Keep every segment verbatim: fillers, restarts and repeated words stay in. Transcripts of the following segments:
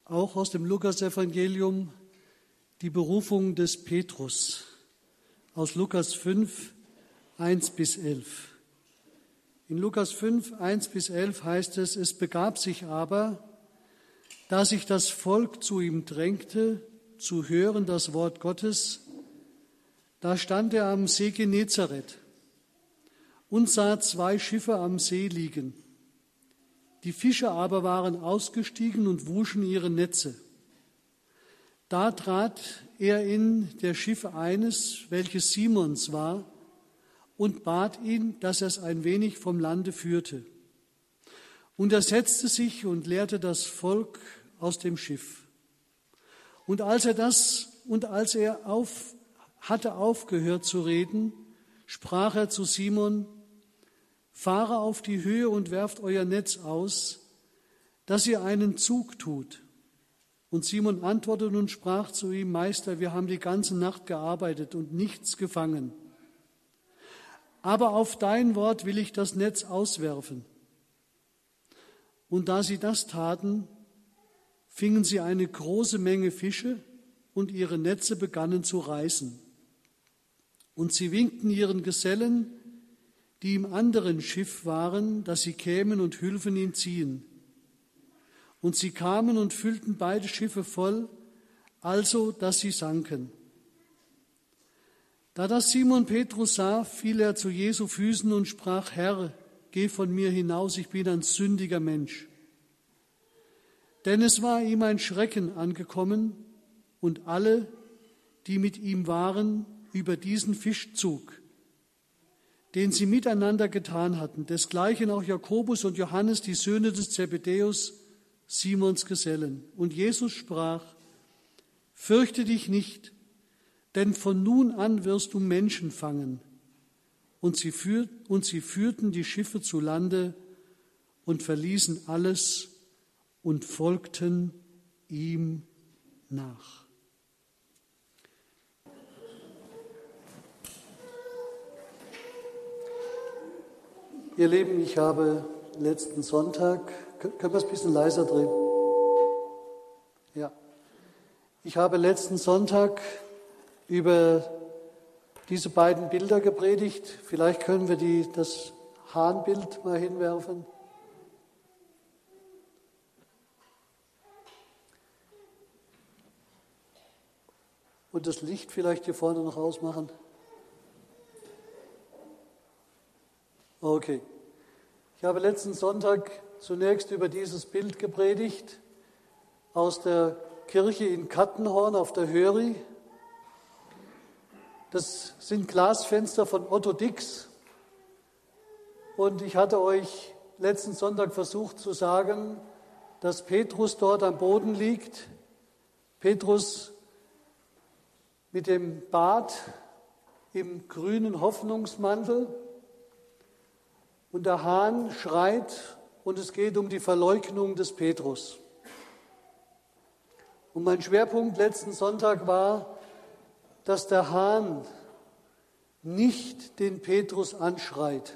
auch aus dem Lukasevangelium die Berufung des Petrus aus Lukas fünf, eins bis elf. In Lukas fünf, eins bis elf heißt es, es begab sich aber, da sich das Volk zu ihm drängte, zu hören das Wort Gottes, da stand er am See Genezareth und sah zwei Schiffe am See liegen. Die Fischer aber waren ausgestiegen und wuschen ihre Netze. Da trat er in der Schiffe eines, welches Simons war, und bat ihn, dass er es ein wenig vom Lande führte. Und er setzte sich und lehrte das Volk aus dem Schiff. Und als er das und als er auf, hatte aufgehört zu reden, sprach er zu Simon: Fahre auf die Höhe und werft euer Netz aus, dass ihr einen Zug tut. Und Simon antwortete und sprach zu ihm: Meister, wir haben die ganze Nacht gearbeitet und nichts gefangen. Aber auf dein Wort will ich das Netz auswerfen. Und da sie das taten, fingen sie eine große Menge Fische und ihre Netze begannen zu reißen. Und sie winkten ihren Gesellen, die im anderen Schiff waren, dass sie kämen und hülfen ihn ziehen. Und sie kamen und füllten beide Schiffe voll, also dass sie sanken. Da das Simon Petrus sah, fiel er zu Jesu Füßen und sprach: Herr, geh von mir hinaus, ich bin ein sündiger Mensch. Denn es war ihm ein Schrecken angekommen und alle, die mit ihm waren, über diesen Fischzug, den sie miteinander getan hatten, desgleichen auch Jakobus und Johannes, die Söhne des Zebedäus, Simons Gesellen. Und Jesus sprach: Fürchte dich nicht, denn von nun an wirst du Menschen fangen. Und sie, führ, und sie führten die Schiffe zu Lande und verließen alles und folgten ihm nach. Ihr Lieben, ich habe letzten Sonntag, können wir es ein bisschen leiser drehen? Ja. Ich habe letzten Sonntag über diese beiden Bilder gepredigt. Vielleicht können wir die, das Hahnbild mal hinwerfen. Und das Licht vielleicht hier vorne noch ausmachen. Okay. Ich habe letzten Sonntag zunächst über dieses Bild gepredigt aus der Kirche in Kattenhorn auf der Höri. Das sind Glasfenster von Otto Dix. Und ich hatte euch letzten Sonntag versucht zu sagen, dass Petrus dort am Boden liegt. Petrus mit dem Bart im grünen Hoffnungsmantel. Und der Hahn schreit und es geht um die Verleugnung des Petrus. Und mein Schwerpunkt letzten Sonntag war, dass der Hahn nicht den Petrus anschreit.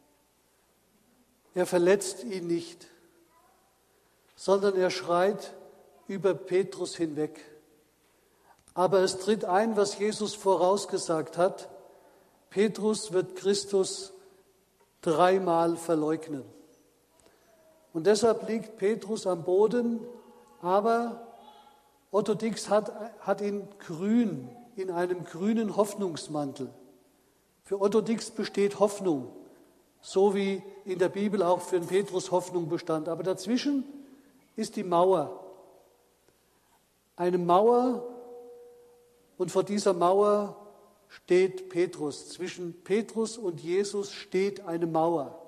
Er verletzt ihn nicht, sondern er schreit über Petrus hinweg. Aber es tritt ein, was Jesus vorausgesagt hat: Petrus wird Christus dreimal verleugnen. Und deshalb liegt Petrus am Boden, aber Otto Dix hat, hat ihn grün, in einem grünen Hoffnungsmantel. Für Otto Dix besteht Hoffnung, so wie in der Bibel auch für den Petrus Hoffnung bestand. Aber dazwischen ist die Mauer. Eine Mauer, und vor dieser Mauer steht Petrus. Zwischen Petrus und Jesus steht eine Mauer.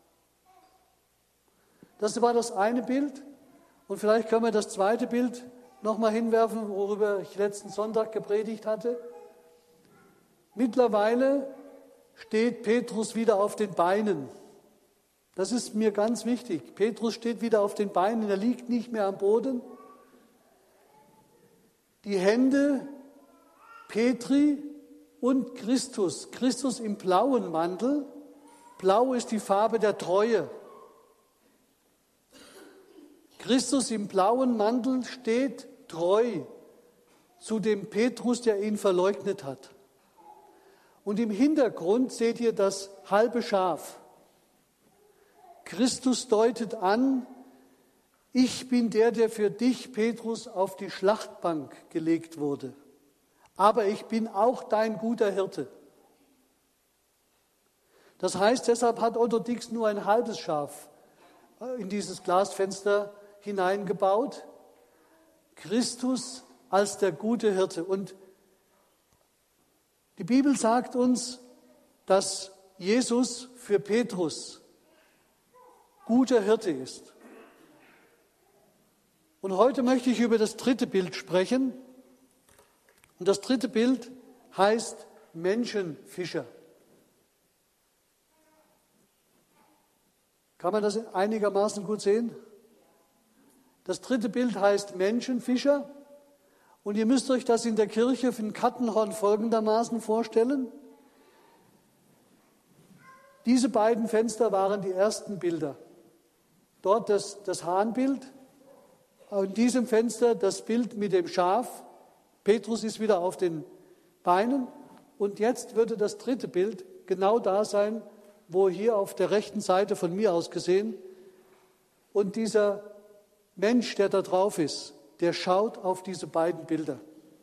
Das war das eine Bild. Und vielleicht können wir das zweite Bild nochmal hinwerfen, worüber ich letzten Sonntag gepredigt hatte. Mittlerweile steht Petrus wieder auf den Beinen. Das ist mir ganz wichtig. Petrus steht wieder auf den Beinen, er liegt nicht mehr am Boden. Die Hände Petri und Christus, Christus im blauen Mantel. Blau ist die Farbe der Treue. Christus im blauen Mantel steht treu zu dem Petrus, der ihn verleugnet hat. Und im Hintergrund seht ihr das halbe Schaf. Christus deutet an, ich bin der, der für dich, Petrus, auf die Schlachtbank gelegt wurde. Aber ich bin auch dein guter Hirte. Das heißt, deshalb hat Otto Dix nur ein halbes Schaf in dieses Glasfenster hineingebaut. Christus als der gute Hirte. Und die Bibel sagt uns, dass Jesus für Petrus guter Hirte ist. Und heute möchte ich über das dritte Bild sprechen. Und das dritte Bild heißt Menschenfischer. Kann man das einigermaßen gut sehen? Das dritte Bild heißt Menschenfischer. Und ihr müsst euch das in der Kirche von Kattenhorn folgendermaßen vorstellen. Diese beiden Fenster waren die ersten Bilder. Dort das, das Hahnbild, in diesem Fenster das Bild mit dem Schaf. Petrus ist wieder auf den Beinen. Und jetzt würde das dritte Bild genau da sein, wo hier auf der rechten Seite von mir aus gesehen. Und dieser Mensch, der da drauf ist, der schaut auf diese beiden Bilder.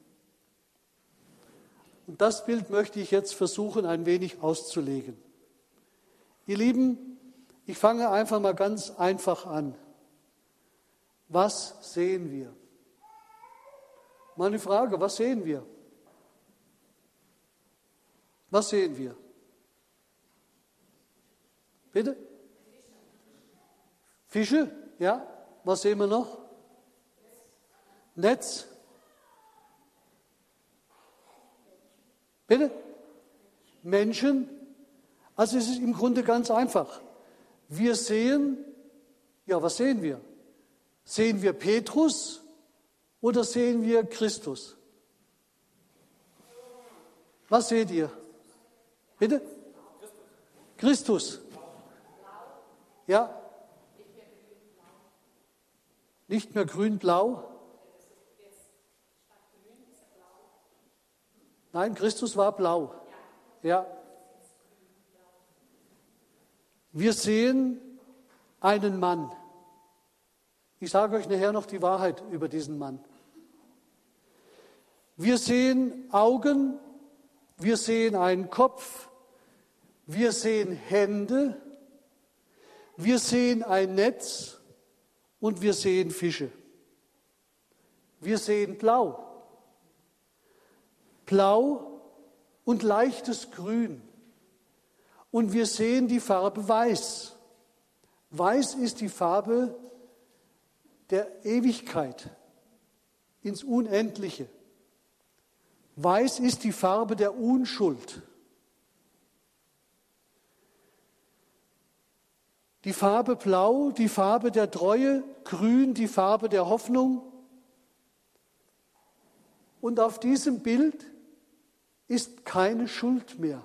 Und das Bild möchte ich jetzt versuchen, ein wenig auszulegen. Ihr Lieben, ich fange einfach mal ganz einfach an. Was sehen wir? Meine Frage, was sehen wir? Was sehen wir? Bitte? Fische, ja. Was sehen wir noch? Netz. Bitte? Menschen. Also es ist im Grunde ganz einfach. Wir sehen, ja, was sehen wir? Sehen wir Petrus oder sehen wir Christus? Was seht ihr? Bitte? Christus. Ja. Nicht mehr grün-blau. Nein, Christus war blau. Ja. Wir sehen einen Mann. Ich sage euch nachher noch die Wahrheit über diesen Mann. Wir sehen Augen, wir sehen einen Kopf, wir sehen Hände, wir sehen ein Netz und wir sehen Fische. Wir sehen blau. Blau und leichtes Grün. Und wir sehen die Farbe Weiß. Weiß ist die Farbe der Ewigkeit ins Unendliche. Weiß ist die Farbe der Unschuld. Die Farbe Blau, die Farbe der Treue, Grün, die Farbe der Hoffnung. Und auf diesem Bild ist keine Schuld mehr.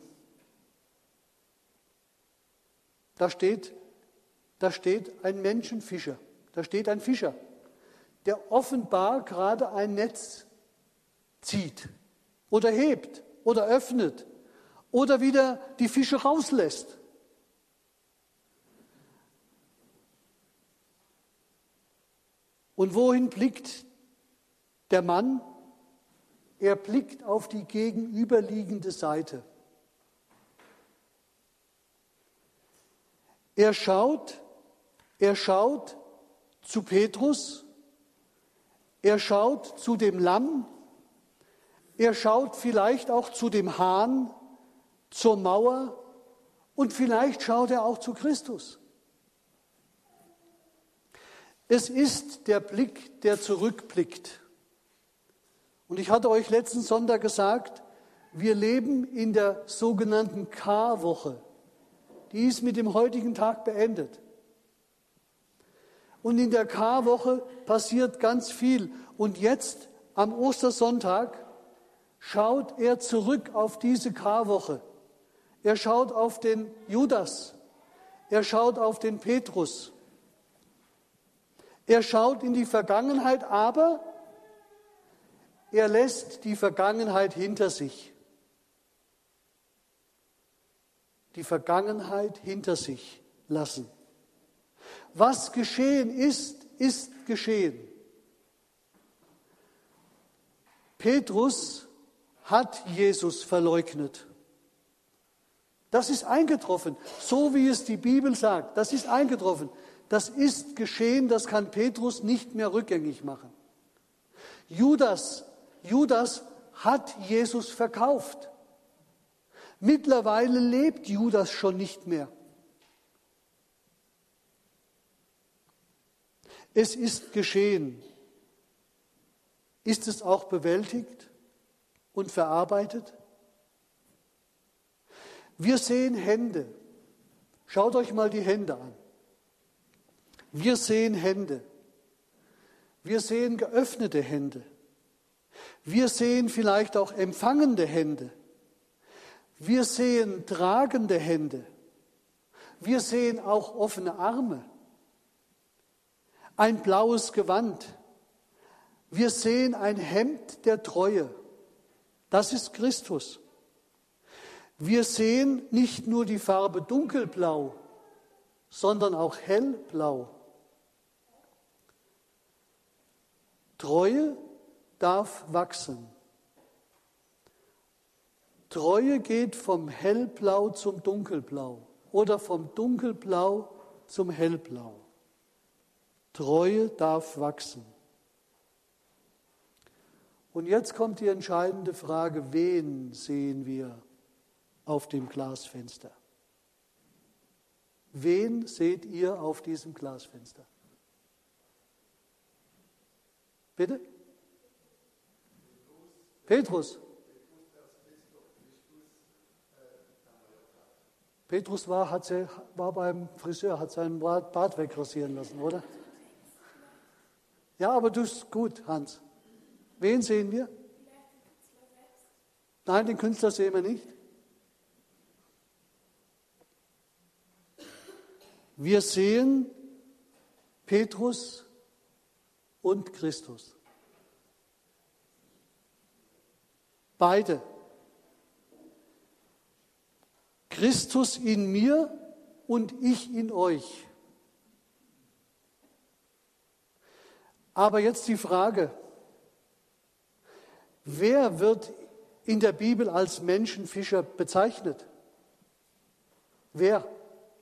Da steht, da steht ein Menschenfischer, da steht ein Fischer, der offenbar gerade ein Netz zieht oder hebt oder öffnet oder wieder die Fische rauslässt. Und wohin blickt der Mann? Er blickt auf die gegenüberliegende Seite. Er schaut, er schaut zu Petrus, er schaut zu dem Lamm, er schaut vielleicht auch zu dem Hahn, zur Mauer und vielleicht schaut er auch zu Christus. Es ist der Blick, der zurückblickt. Und ich hatte euch letzten Sonntag gesagt, wir leben in der sogenannten Karwoche. Die ist mit dem heutigen Tag beendet. Und in der Karwoche passiert ganz viel. Und jetzt, am Ostersonntag, schaut er zurück auf diese Karwoche. Er schaut auf den Judas. Er schaut auf den Petrus. Er schaut in die Vergangenheit, aber er lässt die Vergangenheit hinter sich. Die Vergangenheit hinter sich lassen. Was geschehen ist, ist geschehen. Petrus hat Jesus verleugnet. Das ist eingetroffen, so wie es die Bibel sagt. Das ist eingetroffen. Das ist geschehen, das kann Petrus nicht mehr rückgängig machen. Judas, Judas hat Jesus verkauft. Mittlerweile lebt Judas schon nicht mehr. Es ist geschehen. Ist es auch bewältigt und verarbeitet? Wir sehen Hände. Schaut euch mal die Hände an. Wir sehen Hände. Wir sehen geöffnete Hände. Wir sehen vielleicht auch empfangende Hände. Wir sehen tragende Hände. Wir sehen auch offene Arme. Ein blaues Gewand. Wir sehen ein Hemd der Treue. Das ist Christus. Wir sehen nicht nur die Farbe dunkelblau, sondern auch hellblau. Treue darf wachsen. Treue geht vom Hellblau zum Dunkelblau oder vom Dunkelblau zum Hellblau. Treue darf wachsen. Und jetzt kommt die entscheidende Frage, wen sehen wir auf dem Glasfenster? Wen seht ihr auf diesem Glasfenster? Bitte? Petrus. Petrus war, hat sie, war beim Friseur, hat seinen Bart wegrasieren lassen, oder? Ja, aber du bist gut, Hans. Wen sehen wir? Nein, den Künstler sehen wir nicht. Wir sehen Petrus und Christus. Beide. Christus in mir und ich in euch. Aber jetzt die Frage, wer wird in der Bibel als Menschenfischer bezeichnet? Wer?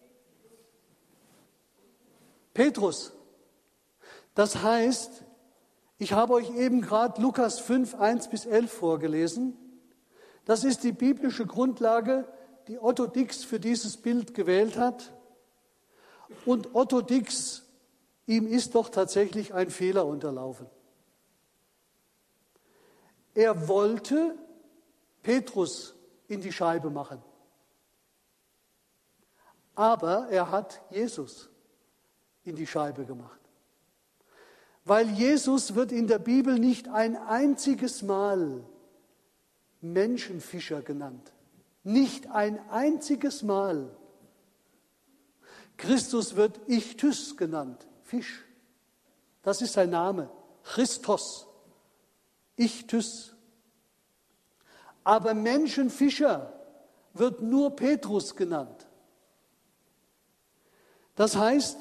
Petrus. Das heißt, ich habe euch eben gerade Lukas fünf, eins bis elf vorgelesen. Das ist die biblische Grundlage, die Otto Dix für dieses Bild gewählt hat. Und Otto Dix, ihm ist doch tatsächlich ein Fehler unterlaufen. Er wollte Petrus in die Scheibe machen. Aber er hat Jesus in die Scheibe gemacht. Weil Jesus wird in der Bibel nicht ein einziges Mal Menschenfischer genannt. Nicht ein einziges Mal. Christus wird Ichthys genannt, Fisch. Das ist sein Name, Christos, Ichthys. Aber Menschenfischer wird nur Petrus genannt. Das heißt,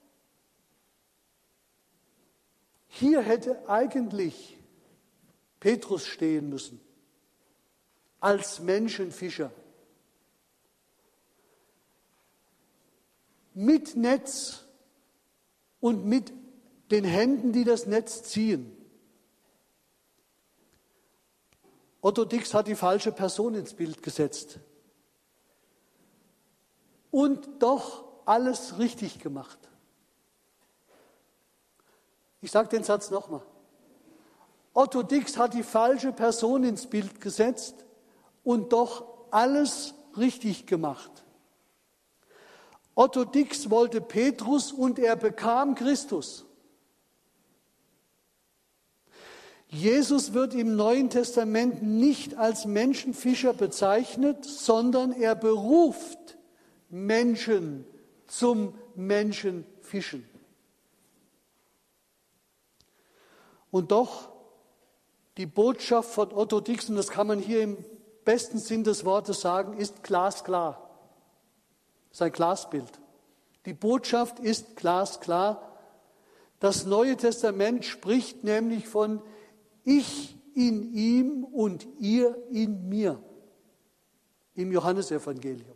hier hätte eigentlich Petrus stehen müssen, als Menschenfischer. Mit Netz und mit den Händen, die das Netz ziehen. Otto Dix hat die falsche Person ins Bild gesetzt. Und doch alles richtig gemacht. Ich sage den Satz nochmal. Otto Dix hat die falsche Person ins Bild gesetzt und doch alles richtig gemacht. Otto Dix wollte Petrus und er bekam Christus. Jesus wird im Neuen Testament nicht als Menschenfischer bezeichnet, sondern er beruft Menschen zum Menschenfischen. Und doch, die Botschaft von Otto Dix, und das kann man hier im besten Sinn des Wortes sagen, ist glasklar. Das ist ein Glasbild. Die Botschaft ist glasklar. Das Neue Testament spricht nämlich von ich in ihm und ihr in mir im Johannesevangelium.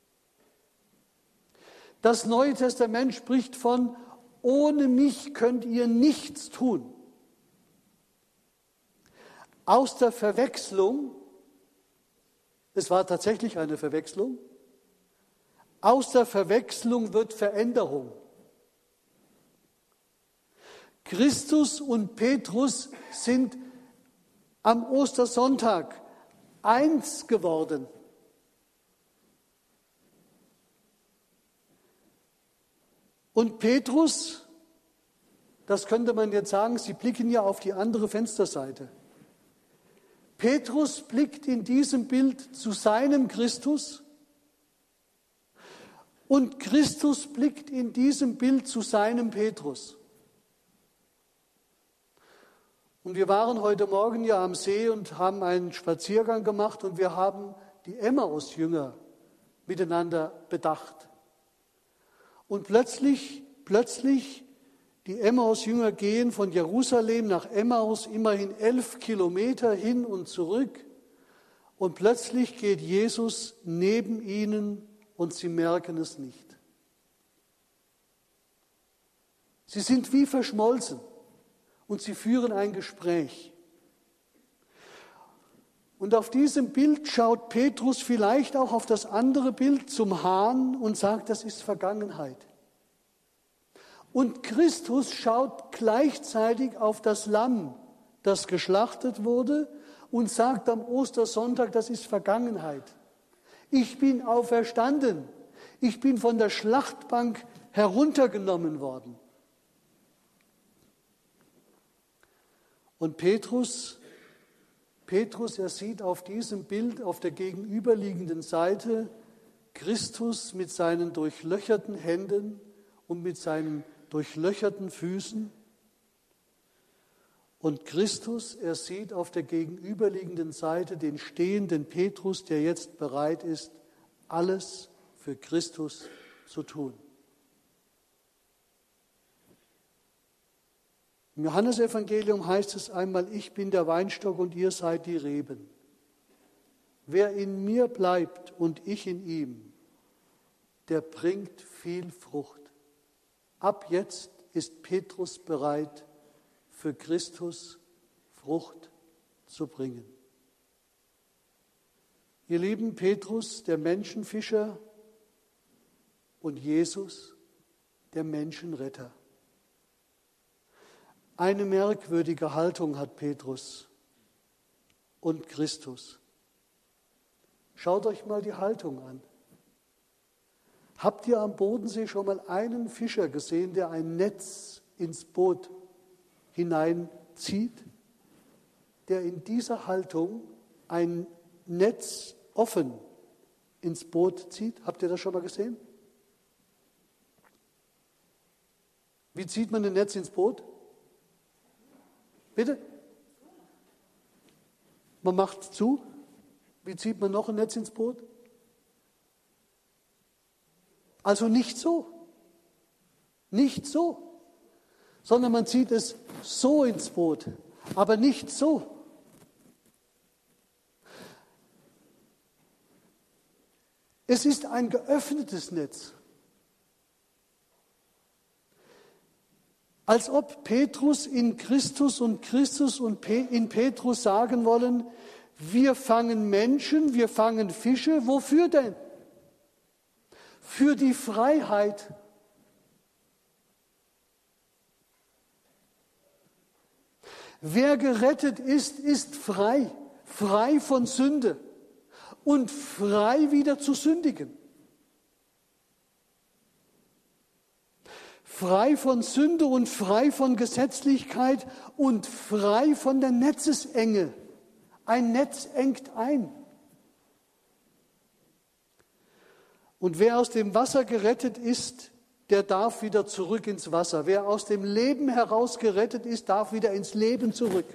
Das Neue Testament spricht von ohne mich könnt ihr nichts tun. Aus der Verwechslung, es war tatsächlich eine Verwechslung, aus der Verwechslung wird Veränderung. Christus und Petrus sind am Ostersonntag eins geworden. Und Petrus, das könnte man jetzt sagen, Sie blicken ja auf die andere Fensterseite. Petrus blickt in diesem Bild zu seinem Christus und Christus blickt in diesem Bild zu seinem Petrus. Und wir waren heute Morgen ja am See und haben einen Spaziergang gemacht und wir haben die Emmaus-Jünger miteinander bedacht. Und plötzlich, plötzlich, die Emmaus-Jünger gehen von Jerusalem nach Emmaus immerhin elf Kilometer hin und zurück. Und plötzlich geht Jesus neben ihnen und sie merken es nicht. Sie sind wie verschmolzen und sie führen ein Gespräch. Und auf diesem Bild schaut Petrus vielleicht auch auf das andere Bild zum Hahn und sagt, das ist Vergangenheit. Und Christus schaut gleichzeitig auf das Lamm, das geschlachtet wurde und sagt am Ostersonntag, das ist Vergangenheit. Ich bin auferstanden. Ich bin von der Schlachtbank heruntergenommen worden. Und Petrus, Petrus, er sieht auf diesem Bild auf der gegenüberliegenden Seite Christus mit seinen durchlöcherten Händen und mit seinen durchlöcherten Füßen. Und Christus, er sieht auf der gegenüberliegenden Seite den stehenden Petrus, der jetzt bereit ist, alles für Christus zu tun. Im Johannesevangelium heißt es einmal, ich bin der Weinstock und ihr seid die Reben. Wer in mir bleibt und ich in ihm, der bringt viel Frucht. Ab jetzt ist Petrus bereit, für Christus Frucht zu bringen. Ihr lieben, Petrus, der Menschenfischer, und Jesus, der Menschenretter. Eine merkwürdige Haltung hat Petrus und Christus. Schaut euch mal die Haltung an. Habt ihr am Bodensee schon mal einen Fischer gesehen, der ein Netz ins Boot hineinzieht, der in dieser Haltung ein Netz offen ins Boot zieht? Habt ihr das schon mal gesehen? Wie zieht man ein Netz ins Boot? Bitte? Man macht zu. Wie zieht man noch ein Netz ins Boot? Also nicht so. Nicht so. Sondern man zieht es so ins Boot, aber nicht so. Es ist ein geöffnetes Netz. Als ob Petrus in Christus und Christus und in Petrus sagen wollen, wir fangen Menschen, wir fangen Fische. Wofür denn? Für die Freiheit. Wer gerettet ist, ist frei. Frei von Sünde und frei wieder zu sündigen. Frei von Sünde und frei von Gesetzlichkeit und frei von der Netzesenge. Ein Netz engt ein. Und wer aus dem Wasser gerettet ist, der darf wieder zurück ins Wasser. Wer aus dem Leben heraus gerettet ist, darf wieder ins Leben zurück.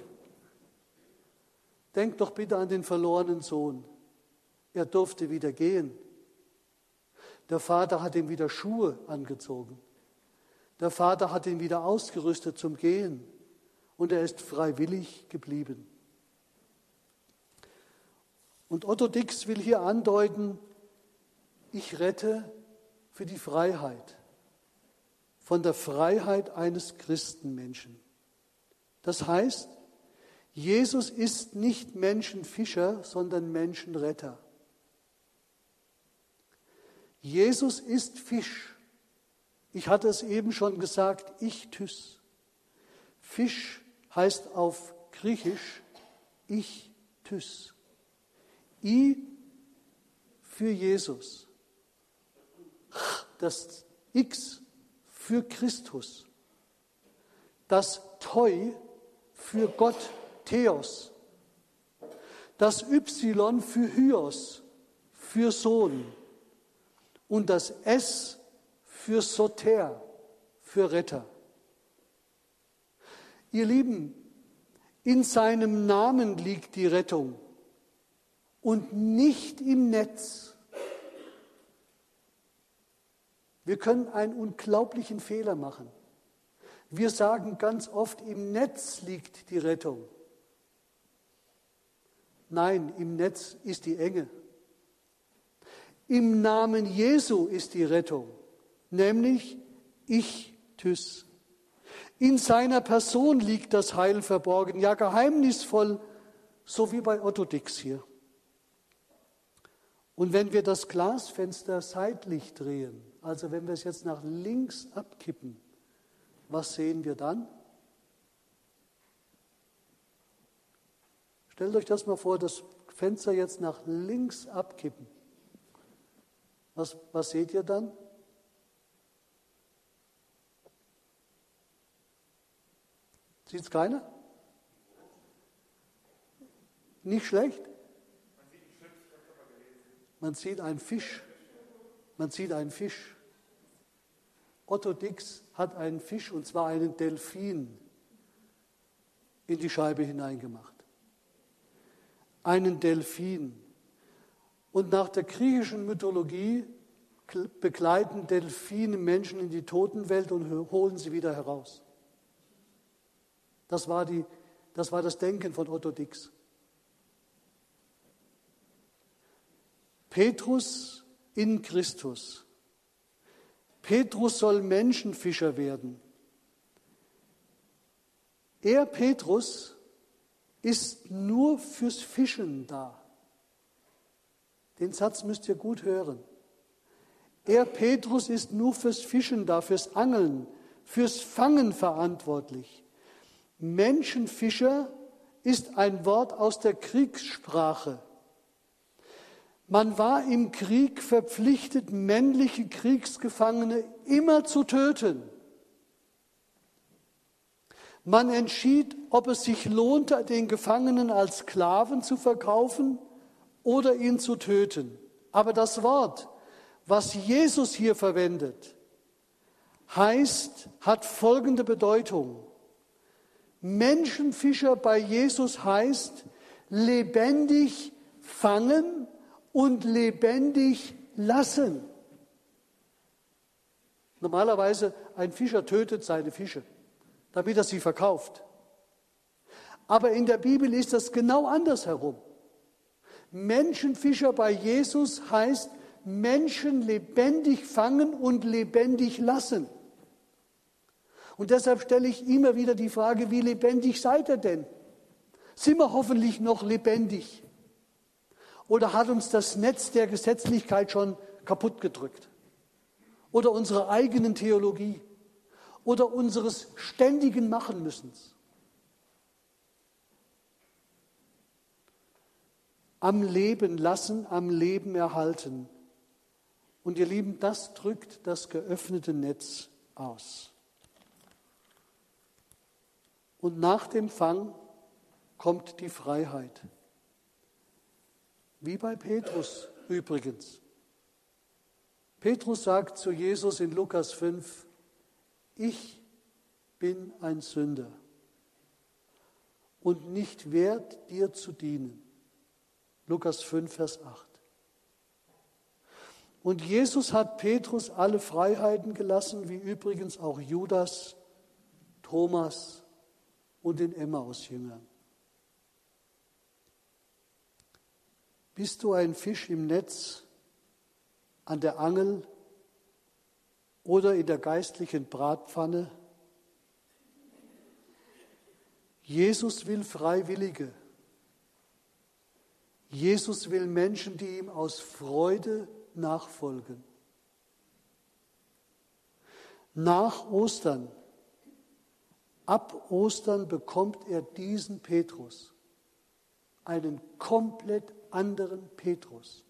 Denkt doch bitte an den verlorenen Sohn. Er durfte wieder gehen. Der Vater hat ihm wieder Schuhe angezogen. Der Vater hat ihn wieder ausgerüstet zum Gehen. Und er ist freiwillig geblieben. Und Otto Dix will hier andeuten, ich rette für die Freiheit. Von der Freiheit eines Christenmenschen. Das heißt, Jesus ist nicht Menschenfischer, sondern Menschenretter. Jesus ist Fisch. Ich hatte es eben schon gesagt, Ichthyos. Fisch heißt auf Griechisch Ichthyos. I für Jesus. Das X für Christus. Das Toi für Gott, Theos. Das Y für Hyos, für Sohn. Und das S für Soter, für Retter. Ihr Lieben, in seinem Namen liegt die Rettung und nicht im Netz. Wir können einen unglaublichen Fehler machen. Wir sagen ganz oft, im Netz liegt die Rettung. Nein, im Netz ist die Enge. Im Namen Jesu ist die Rettung, nämlich Ichthyos. In seiner Person liegt das Heil verborgen, ja geheimnisvoll, so wie bei Otto Dix hier. Und wenn wir das Glasfenster seitlich drehen, also wenn wir es jetzt nach links abkippen, was sehen wir dann? Stellt euch das mal vor, das Fenster jetzt nach links abkippen. Was, was seht ihr dann? Sieht es keiner? Nicht schlecht? Man sieht einen Fisch. Man sieht einen Fisch. Otto Dix hat einen Fisch, und zwar einen Delfin, in die Scheibe hineingemacht. Einen Delfin. Und nach der griechischen Mythologie begleiten Delfine Menschen in die Totenwelt und holen sie wieder heraus. Das war, die, das war das Denken von Otto Dix. Petrus in Christus. Petrus soll Menschenfischer werden. Er, Petrus, ist nur fürs Fischen da. Den Satz müsst ihr gut hören. Er, Petrus, ist nur fürs Fischen da, fürs Angeln, fürs Fangen verantwortlich. Menschenfischer ist ein Wort aus der Kriegssprache. Man war im Krieg verpflichtet, männliche Kriegsgefangene immer zu töten. Man entschied, ob es sich lohnte, den Gefangenen als Sklaven zu verkaufen oder ihn zu töten. Aber das Wort, was Jesus hier verwendet, heißt, hat folgende Bedeutung. Menschenfischer bei Jesus heißt lebendig fangen und lebendig lassen. Normalerweise ein Fischer tötet seine Fische, damit er sie verkauft. Aber in der Bibel ist das genau andersherum. Menschenfischer bei Jesus heißt Menschen lebendig fangen und lebendig lassen. Und deshalb stelle ich immer wieder die Frage, wie lebendig seid ihr denn? Sind wir hoffentlich noch lebendig? Oder hat uns das Netz der Gesetzlichkeit schon kaputt gedrückt? Oder unsere eigenen Theologie? Oder unseres ständigen Machenmüssens? Am Leben lassen, am Leben erhalten. Und ihr Lieben, das drückt das geöffnete Netz aus. Und nach dem Fang kommt die Freiheit. Wie bei Petrus übrigens. Petrus sagt zu Jesus in Lukas fünf, ich bin ein Sünder und nicht wert, dir zu dienen. Lukas fünf, Vers acht. Und Jesus hat Petrus alle Freiheiten gelassen, wie übrigens auch Judas, Thomas und den Emmaus-Jüngern. Bist du ein Fisch im Netz, an der Angel oder in der geistlichen Bratpfanne? Jesus will Freiwillige. Jesus will Menschen, die ihm aus Freude nachfolgen. Nach Ostern, ab Ostern bekommt er diesen Petrus, einen komplett anderen Petrus.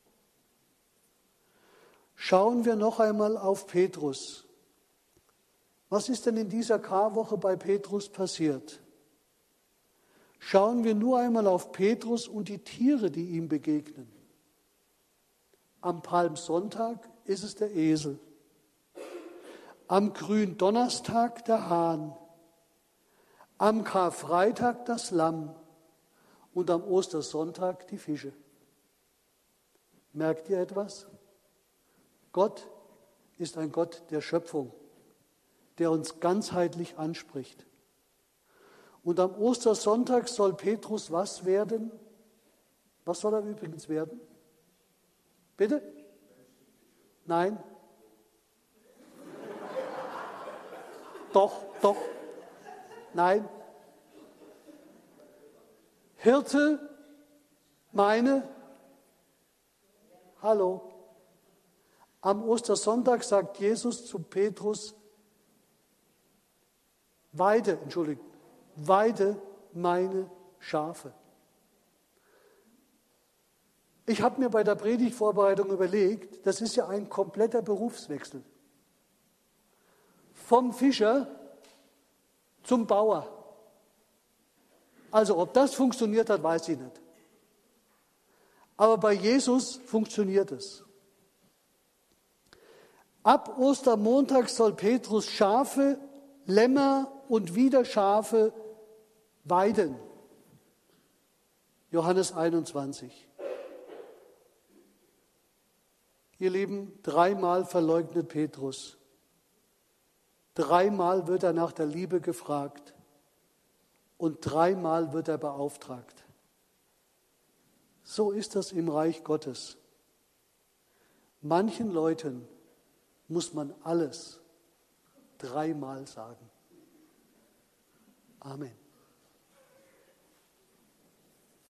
Schauen wir noch einmal auf Petrus. Was ist denn in dieser Karwoche bei Petrus passiert? Schauen wir nur einmal auf Petrus und die Tiere, die ihm begegnen. Am Palmsonntag ist es der Esel. Am Gründonnerstag der Hahn. Am Karfreitag das Lamm. Und am Ostersonntag die Fische. Merkt ihr etwas? Gott ist ein Gott der Schöpfung, der uns ganzheitlich anspricht. Und am Ostersonntag soll Petrus was werden? Was soll er übrigens werden? Bitte? Nein? Doch, doch. Nein. Hirte, meine, hallo. Am Ostersonntag sagt Jesus zu Petrus, weide, entschuldigt, weide meine Schafe. Ich habe mir bei der Predigtvorbereitung überlegt, das ist ja ein kompletter Berufswechsel. Vom Fischer zum Bauer. Also ob das funktioniert hat, weiß ich nicht. Aber bei Jesus funktioniert es. Ab Ostermontag soll Petrus Schafe, Lämmer und wieder Schafe weiden. Johannes einundzwanzig. Ihr Lieben, dreimal verleugnet Petrus. Dreimal wird er nach der Liebe gefragt. Und dreimal wird er beauftragt. So ist das im Reich Gottes. Manchen Leuten muss man alles dreimal sagen. Amen.